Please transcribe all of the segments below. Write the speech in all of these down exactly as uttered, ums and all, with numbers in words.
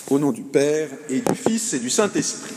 Au nom du Père et du Fils et du Saint-Esprit.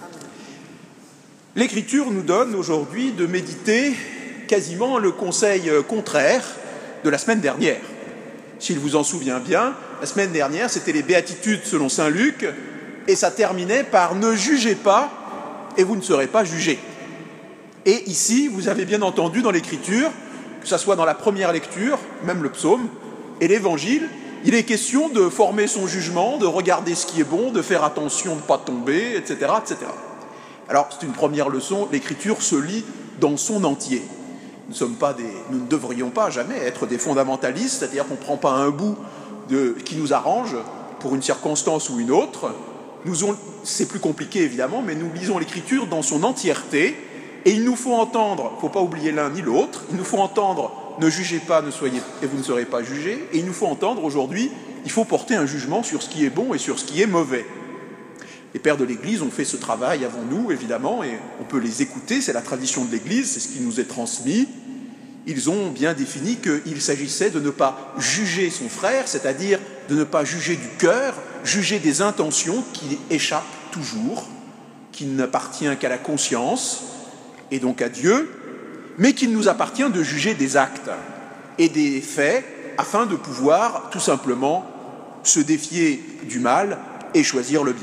L'Écriture nous donne aujourd'hui de méditer quasiment le conseil contraire de la semaine dernière. S'il vous en souvient bien, la semaine dernière, c'était les béatitudes selon saint Luc, et ça terminait par « Ne jugez pas, et vous ne serez pas jugés ». Et ici, vous avez bien entendu dans l'Écriture, que ce soit dans la première lecture, même le psaume, et l'Évangile, il est question de former son jugement, de regarder ce qui est bon, de faire attention de ne pas tomber, et cetera, et cetera. Alors, c'est une première leçon, l'Écriture se lit dans son entier. Nous, sommes pas des, nous ne devrions pas jamais être des fondamentalistes, c'est-à-dire qu'on ne prend pas un bout de, qui nous arrange pour une circonstance ou une autre. Nous ont, c'est plus compliqué évidemment, mais nous lisons l'Écriture dans son entièreté, et il nous faut entendre, il ne faut pas oublier l'un ni l'autre, il nous faut entendre « ne jugez pas, ne soyez, et vous ne serez pas jugés », et il nous faut entendre aujourd'hui, il faut porter un jugement sur ce qui est bon et sur ce qui est mauvais. Les pères de l'Église ont fait ce travail avant nous, évidemment, et on peut les écouter, c'est la tradition de l'Église, c'est ce qui nous est transmis. Ils ont bien défini qu'il s'agissait de ne pas juger son frère, c'est-à-dire de ne pas juger du cœur, juger des intentions qui échappent toujours, qui n'appartiennent qu'à la conscience, et donc à Dieu, mais qu'il nous appartient de juger des actes et des faits afin de pouvoir tout simplement se défier du mal et choisir le bien.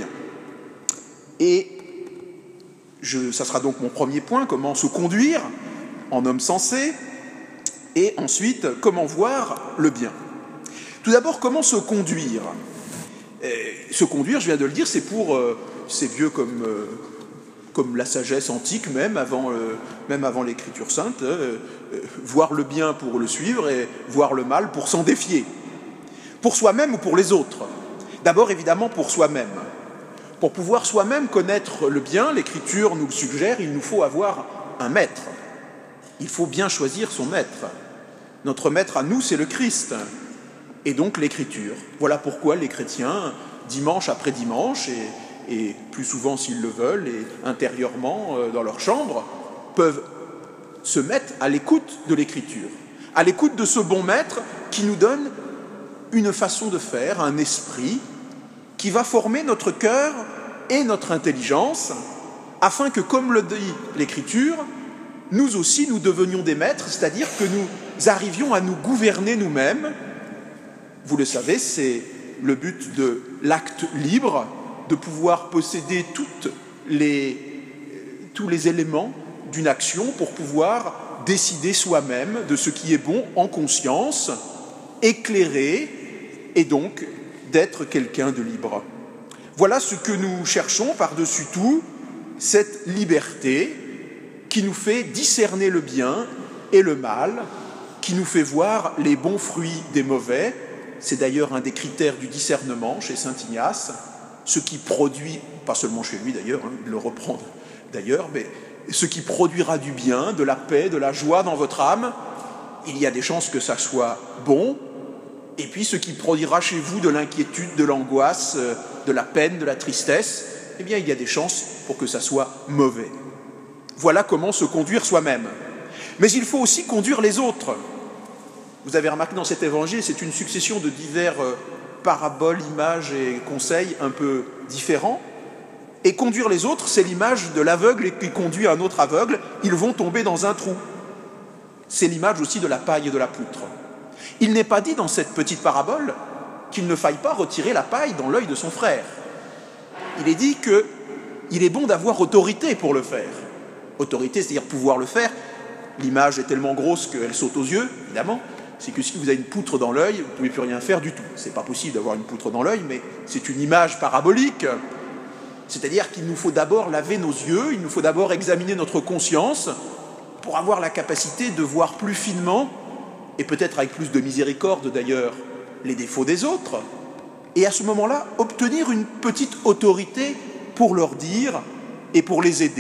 Et je, ça sera donc mon premier point, comment se conduire en homme sensé, et ensuite comment voir le bien. Tout d'abord, comment se conduire ? Et se conduire, je viens de le dire, c'est pour, euh, c'est vieux comme... Euh, comme la sagesse antique, même avant, euh, même avant l'Écriture sainte, euh, euh, voir le bien pour le suivre et voir le mal pour s'en défier. Pour soi-même ou pour les autres ? D'abord, évidemment, pour soi-même. Pour pouvoir soi-même connaître le bien, l'Écriture nous le suggère, il nous faut avoir un maître. Il faut bien choisir son maître. Notre maître à nous, c'est le Christ, et donc l'Écriture. Voilà pourquoi les chrétiens, dimanche après dimanche, et et plus souvent s'ils le veulent, et intérieurement euh, dans leur chambre, peuvent se mettre à l'écoute de l'Écriture, à l'écoute de ce bon maître qui nous donne une façon de faire, un esprit, qui va former notre cœur et notre intelligence, afin que, comme le dit l'Écriture, nous aussi nous devenions des maîtres, c'est-à-dire que nous arrivions à nous gouverner nous-mêmes. Vous le savez, c'est le but de l'acte libre, de pouvoir posséder toutes les, tous les éléments d'une action pour pouvoir décider soi-même de ce qui est bon en conscience, éclairé, et donc d'être quelqu'un de libre. Voilà ce que nous cherchons par-dessus tout, cette liberté qui nous fait discerner le bien et le mal, qui nous fait voir les bons fruits des mauvais. C'est d'ailleurs un des critères du discernement chez saint Ignace. Ce qui produit, pas seulement chez lui d'ailleurs, hein, il le reprend d'ailleurs, mais ce qui produira du bien, de la paix, de la joie dans votre âme, il y a des chances que ça soit bon, et puis ce qui produira chez vous de l'inquiétude, de l'angoisse, de la peine, de la tristesse, eh bien il y a des chances pour que ça soit mauvais. Voilà comment se conduire soi-même. Mais il faut aussi conduire les autres. Vous avez remarqué dans cet évangile, c'est une succession de divers paraboles, images et conseils un peu différents. Et conduire les autres, c'est l'image de l'aveugle qui conduit un autre aveugle. Ils vont tomber dans un trou. C'est l'image aussi de la paille et de la poutre. Il n'est pas dit dans cette petite parabole qu'il ne faille pas retirer la paille dans l'œil de son frère. Il est dit qu'il est bon d'avoir autorité pour le faire. Autorité, c'est-à-dire pouvoir le faire. L'image est tellement grosse qu'elle saute aux yeux, évidemment. C'est que si vous avez une poutre dans l'œil, vous ne pouvez plus rien faire du tout. C'est pas possible d'avoir une poutre dans l'œil, mais c'est une image parabolique. C'est-à-dire qu'il nous faut d'abord laver nos yeux, il nous faut d'abord examiner notre conscience pour avoir la capacité de voir plus finement, et peut-être avec plus de miséricorde d'ailleurs, les défauts des autres, et à ce moment-là, obtenir une petite autorité pour leur dire et pour les aider.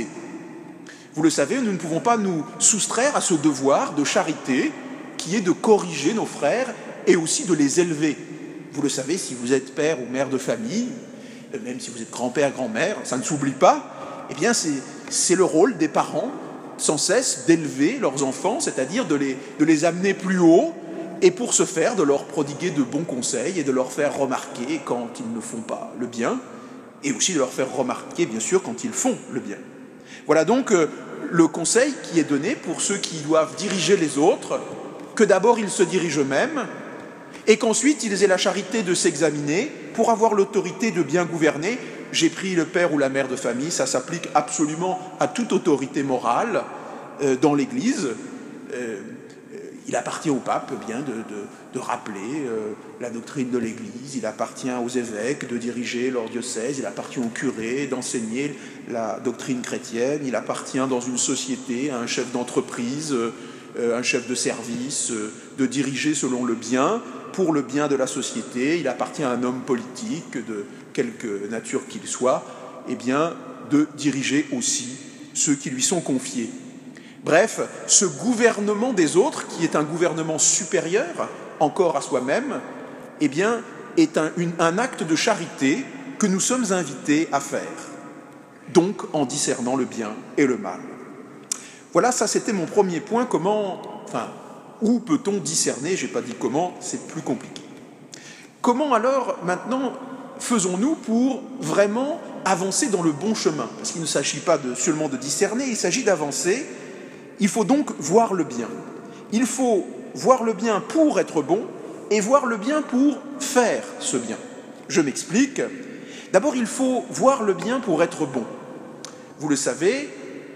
Vous le savez, nous ne pouvons pas nous soustraire à ce devoir de charité qui est de corriger nos frères et aussi de les élever. Vous le savez, si vous êtes père ou mère de famille, même si vous êtes grand-père, grand-mère, ça ne s'oublie pas, eh bien c'est, c'est le rôle des parents, sans cesse, d'élever leurs enfants, c'est-à-dire de les, de les amener plus haut et pour ce faire, de leur prodiguer de bons conseils et de leur faire remarquer quand ils ne font pas le bien, et aussi de leur faire remarquer, bien sûr, quand ils font le bien. Voilà donc euh, le conseil qui est donné pour ceux qui doivent diriger les autres, que d'abord ils se dirigent eux-mêmes, et qu'ensuite ils aient la charité de s'examiner pour avoir l'autorité de bien gouverner. J'ai pris le père ou la mère de famille, ça s'applique absolument à toute autorité morale euh, dans l'Église. Euh, il appartient au pape eh bien, de, de, de rappeler euh, la doctrine de l'Église, il appartient aux évêques de diriger leur diocèse, il appartient aux curés d'enseigner la doctrine chrétienne, il appartient dans une société à un chef d'entreprise, euh, un chef de service, euh, de diriger selon le bien, pour le bien de la société, il appartient à un homme politique, de quelque nature qu'il soit, eh bien, de diriger aussi ceux qui lui sont confiés. Bref, ce gouvernement des autres, qui est un gouvernement supérieur encore à soi-même, eh bien, est un, une, un acte de charité que nous sommes invités à faire, donc en discernant le bien et le mal. Voilà, ça c'était mon premier point, comment, enfin, où peut-on discerner? Je n'ai pas dit comment, c'est plus compliqué. Comment alors, maintenant, faisons-nous pour vraiment avancer dans le bon chemin? Parce qu'il ne s'agit pas de, seulement de discerner, il s'agit d'avancer. Il faut donc voir le bien. Il faut voir le bien pour être bon et voir le bien pour faire ce bien. Je m'explique. D'abord, il faut voir le bien pour être bon. Vous le savez,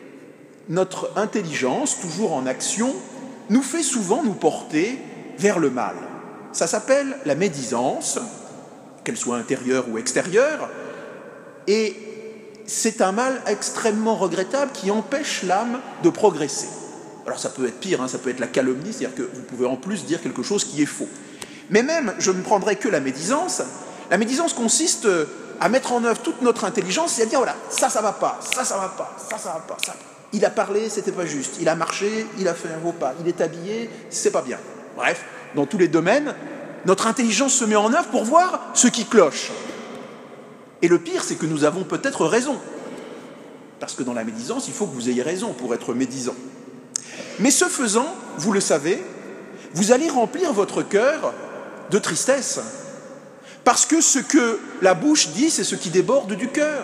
notre intelligence, toujours en action, nous fait souvent nous porter vers le mal. Ça s'appelle la médisance, qu'elle soit intérieure ou extérieure, et c'est un mal extrêmement regrettable qui empêche l'âme de progresser. Alors ça peut être pire, hein, ça peut être la calomnie, c'est-à-dire que vous pouvez en plus dire quelque chose qui est faux. Mais même, je ne prendrai que la médisance. La médisance consiste à mettre en œuvre toute notre intelligence, c'est-à-dire, voilà, ça, ça va pas, ça, ça va pas, ça, ça va pas, ça. Il a parlé, c'était pas juste. Il a marché, il a fait un faux pas. Il est habillé, c'est pas bien. Bref, dans tous les domaines, notre intelligence se met en œuvre pour voir ce qui cloche. Et le pire, c'est que nous avons peut-être raison. Parce que dans la médisance, il faut que vous ayez raison pour être médisant. Mais ce faisant, vous le savez, vous allez remplir votre cœur de tristesse. Parce que ce que la bouche dit, c'est ce qui déborde du cœur.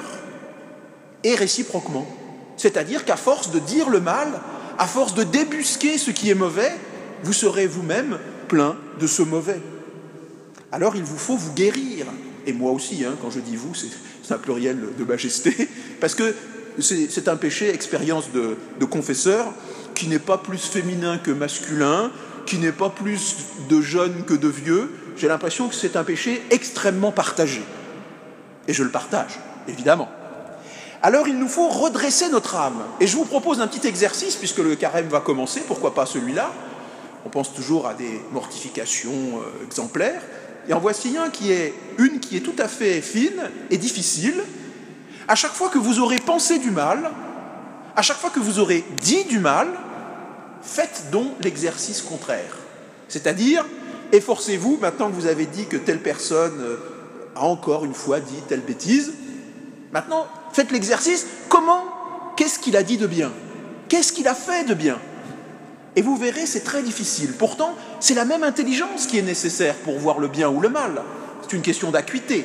Et réciproquement. C'est-à-dire qu'à force de dire le mal, à force de débusquer ce qui est mauvais, vous serez vous-même plein de ce mauvais. Alors il vous faut vous guérir. Et moi aussi, hein, quand je dis vous, c'est un pluriel de majesté, parce que c'est un péché, expérience de, de confesseur, qui n'est pas plus féminin que masculin, qui n'est pas plus de jeunes que de vieux. J'ai l'impression que c'est un péché extrêmement partagé. Et je le partage, évidemment. Alors il nous faut redresser notre âme. Et je vous propose un petit exercice, puisque le carême va commencer, pourquoi pas celui-là. On pense toujours à des mortifications euh, exemplaires. Et en voici un qui est, une qui est tout à fait fine et difficile. À chaque fois que vous aurez pensé du mal, à chaque fois que vous aurez dit du mal, faites donc l'exercice contraire. C'est-à-dire, efforcez-vous, maintenant que vous avez dit que telle personne a encore une fois dit telle bêtise, maintenant, faites l'exercice, comment, qu'est-ce qu'il a dit de bien? Qu'est-ce qu'il a fait de bien? Et vous verrez, c'est très difficile. Pourtant, c'est la même intelligence qui est nécessaire pour voir le bien ou le mal. C'est une question d'acuité.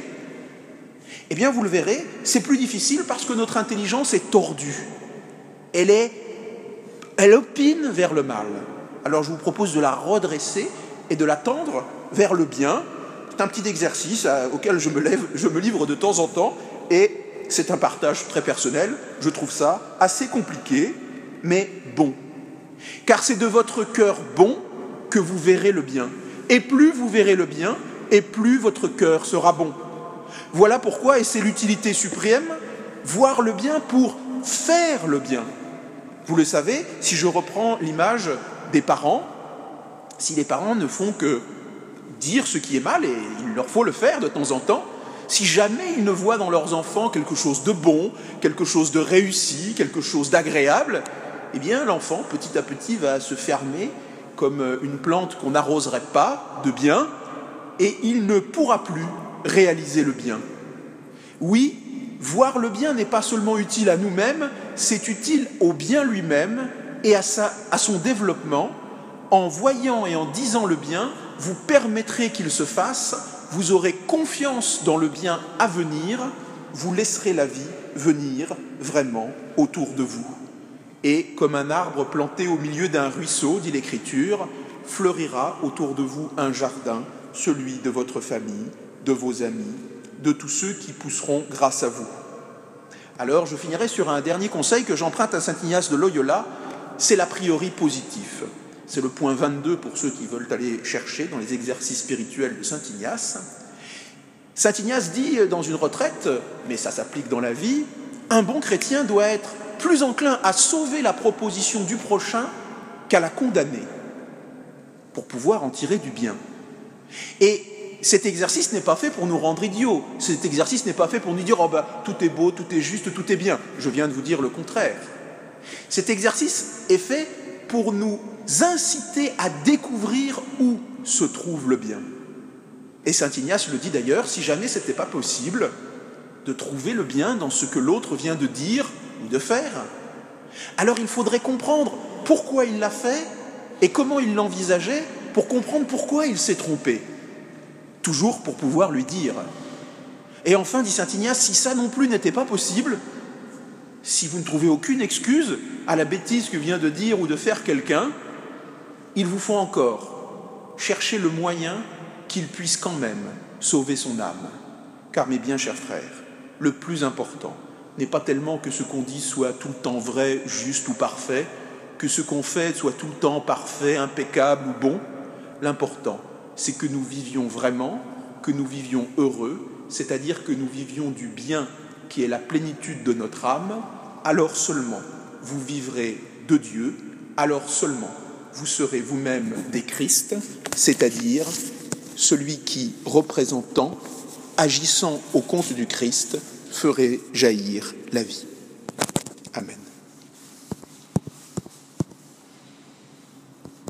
Eh bien, vous le verrez, c'est plus difficile parce que notre intelligence est tordue. Elle est, elle opine vers le mal. Alors, je vous propose de la redresser et de la tendre vers le bien. C'est un petit exercice auquel je me, lève, je me livre de temps en temps et c'est un partage très personnel. Je trouve ça assez compliqué, mais bon. Car c'est de votre cœur bon que vous verrez le bien. Et plus vous verrez le bien, et plus votre cœur sera bon. Voilà pourquoi, et c'est l'utilité suprême, voir le bien pour faire le bien. Vous le savez, si je reprends l'image des parents, si les parents ne font que dire ce qui est mal, et il leur faut le faire de temps en temps, si jamais ils ne voient dans leurs enfants quelque chose de bon, quelque chose de réussi, quelque chose d'agréable, eh bien l'enfant, petit à petit, va se fermer comme une plante qu'on n'arroserait pas de bien, et il ne pourra plus réaliser le bien. Oui, voir le bien n'est pas seulement utile à nous-mêmes, c'est utile au bien lui-même et à, sa, à son développement, en voyant et en disant le bien, vous permettrez qu'il se fasse, vous aurez confiance dans le bien à venir, vous laisserez la vie venir vraiment autour de vous. Et comme un arbre planté au milieu d'un ruisseau, dit l'Écriture, fleurira autour de vous un jardin, celui de votre famille, de vos amis, de tous ceux qui pousseront grâce à vous. Alors, je finirai sur un dernier conseil que j'emprunte à saint Ignace de Loyola, c'est l'a priori positif. C'est le point vingt-deux pour ceux qui veulent aller chercher dans les exercices spirituels de saint Ignace. Saint Ignace dit dans une retraite, mais ça s'applique dans la vie, un bon chrétien doit être plus enclin à sauver la proposition du prochain qu'à la condamner, pour pouvoir en tirer du bien. Et cet exercice n'est pas fait pour nous rendre idiots, cet exercice n'est pas fait pour nous dire « oh ben, tout est beau, tout est juste, tout est bien ». Je viens de vous dire le contraire. Cet exercice est fait pour nous inciter à découvrir où se trouve le bien. Et saint Ignace le dit d'ailleurs, si jamais ce n'était pas possible de trouver le bien dans ce que l'autre vient de dire ou de faire, alors il faudrait comprendre pourquoi il l'a fait et comment il l'envisageait pour comprendre pourquoi il s'est trompé. Toujours pour pouvoir lui dire. Et enfin, dit saint Ignace, si ça non plus n'était pas possible, si vous ne trouvez aucune excuse à la bêtise que vient de dire ou de faire quelqu'un, il vous faut encore chercher le moyen qu'il puisse quand même sauver son âme. Car mes bien chers frères, le plus important n'est pas tellement que ce qu'on dit soit tout le temps vrai, juste ou parfait, que ce qu'on fait soit tout le temps parfait, impeccable ou bon. L'important, c'est que nous vivions vraiment, que nous vivions heureux, c'est-à-dire que nous vivions du bien qui est la plénitude de notre âme. Alors seulement vous vivrez de Dieu, alors seulement vous serez vous-même des Christ, c'est-à-dire celui qui, représentant, agissant au compte du Christ, ferait jaillir la vie. Amen.